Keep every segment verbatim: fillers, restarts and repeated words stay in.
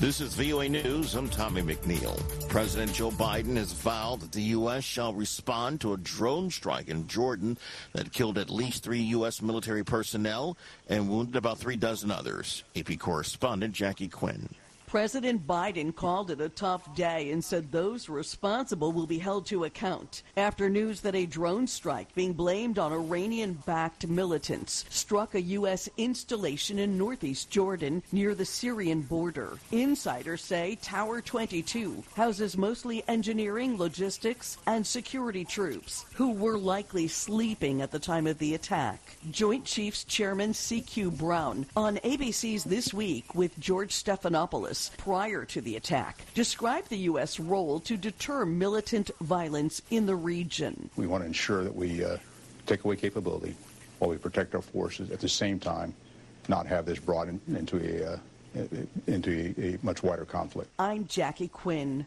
This is V O A News. I'm Tommy McNeil. President Joe Biden has vowed that the U S shall respond to a drone strike in Jordan that killed at least three U S military personnel and wounded about three dozen others. A P correspondent Jackie Quinn. President Biden called it a tough day and said those responsible will be held to account after news that a drone strike being blamed on Iranian-backed militants struck a U S installation in northeast Jordan near the Syrian border. Insiders say Tower twenty-two houses mostly engineering, logistics, and security troops who were likely sleeping at the time of the attack. Joint Chiefs Chairman C Q Brown on A B C's This Week with George Stephanopoulos prior to the attack described the U S role to deter militant violence in the region. We want to ensure that we uh, take away capability while we protect our forces, at the same time not have this brought in, into a uh, into a, a much wider conflict. I'm Jackie Quinn.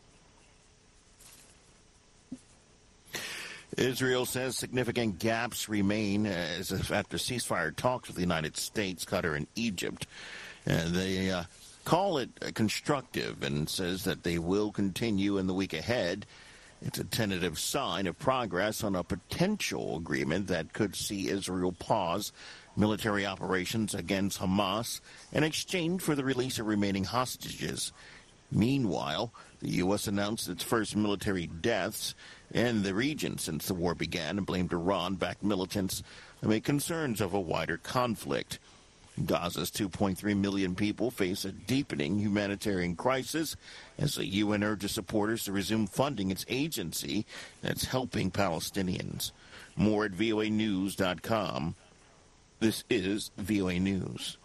Israel says significant gaps remain as if after ceasefire talks with the United States, Qatar, and Egypt. Uh, they uh, call it constructive and says that they will continue in the week ahead. It's a tentative sign of progress on a potential agreement that could see Israel pause military operations against Hamas in exchange for the release of remaining hostages. Meanwhile, the U S announced its first military deaths in the region since the war began and blamed Iran-backed militants amid concerns of a wider conflict. Gaza's two point three million people face a deepening humanitarian crisis as the U N urges supporters to resume funding its agency that's helping Palestinians. More at V O A news dot com. This is V O A News.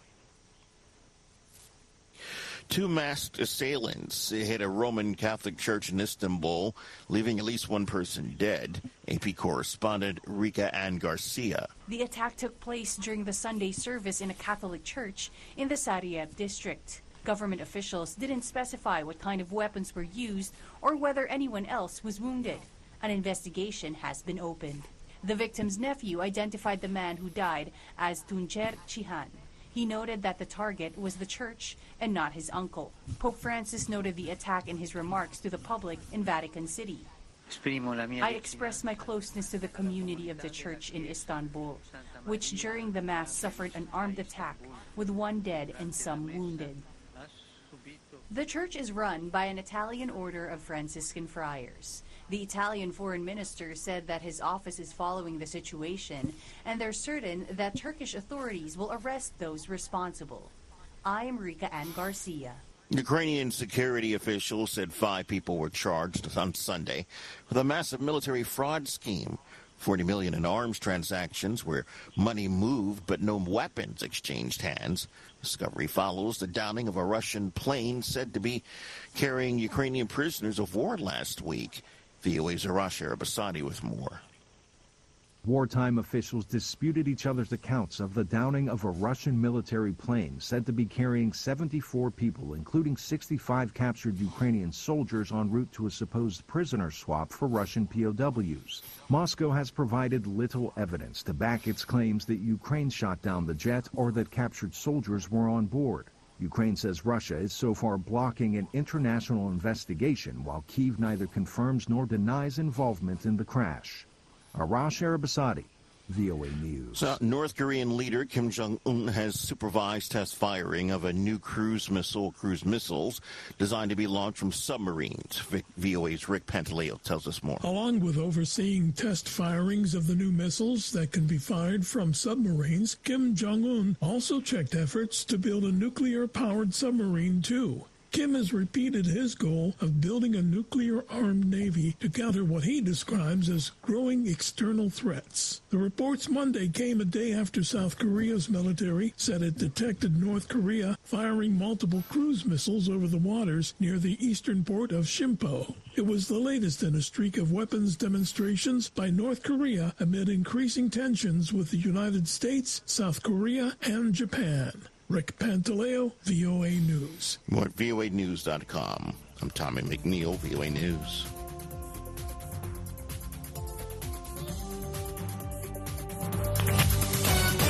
Two masked assailants hit a Roman Catholic church in Istanbul, leaving at least one person dead. A P correspondent Rika Ann Garcia. The attack took place during the Sunday service in a Catholic church in the Sariyeb district. Government officials didn't specify what kind of weapons were used or whether anyone else was wounded. An investigation has been opened. The victim's nephew identified the man who died as Tuncer Cihan. He noted that the target was the church and not his uncle. Pope Francis noted the attack in his remarks to the public in Vatican City. I express my closeness to the community of the church in Istanbul, which during the Mass suffered an armed attack with one dead and some wounded. The church is run by an Italian order of Franciscan friars. The Italian foreign minister said that his office is following the situation and they're certain that Turkish authorities will arrest those responsible. I am Rika Ann Garcia. Ukrainian security officials said five people were charged on Sunday with a massive military fraud scheme. forty million dollars in arms transactions where money moved but no weapons exchanged hands. Discovery follows the downing of a Russian plane said to be carrying Ukrainian prisoners of war last week. V O A's Arash Arabasadi with more. Wartime officials disputed each other's accounts of the downing of a Russian military plane said to be carrying seventy-four people, including sixty-five captured Ukrainian soldiers en route to a supposed prisoner swap for Russian P O Ws. Moscow has provided little evidence to back its claims that Ukraine shot down the jet or that captured soldiers were on board. Ukraine says Russia is so far blocking an international investigation, while Kyiv neither confirms nor denies involvement in the crash. Arash Arabasadi, V O A News. So, North Korean leader Kim Jong-un has supervised test firing of a new cruise missile, cruise missiles designed to be launched from submarines. V O A's Rick Pantaleo tells us more. Along with overseeing test firings of the new missiles that can be fired from submarines, Kim Jong-un also checked efforts to build a nuclear-powered submarine, too. Kim has repeated his goal of building a nuclear-armed navy to counter what he describes as growing external threats. The reports Monday came a day after South Korea's military said it detected North Korea firing multiple cruise missiles over the waters near the eastern port of Shimpo. It was the latest in a streak of weapons demonstrations by North Korea amid increasing tensions with the United States, South Korea, and Japan. Rick Pantaleo, V O A News. More at V O A news dot com. I'm Tommy McNeil, V O A News.